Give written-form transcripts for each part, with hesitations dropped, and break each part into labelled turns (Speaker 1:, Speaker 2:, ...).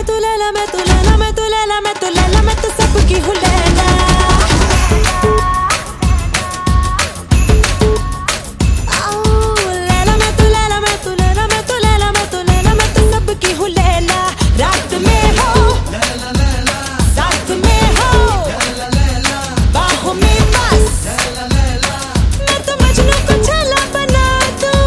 Speaker 1: तू लैला मैं तू लैला मैं तू लैला मैं तू लैला मैं तू सबकी हूँ लैला। लैला मैं तू लैला मैं तू लैला मैं तू लैला मैं तू लैला मैं तू सबकी हूँ लैला। रात में हो साथ में हो बाहों में बस मैं तो मजनू को छाला बना दूँ।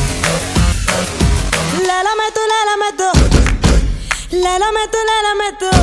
Speaker 1: लैला मैं तू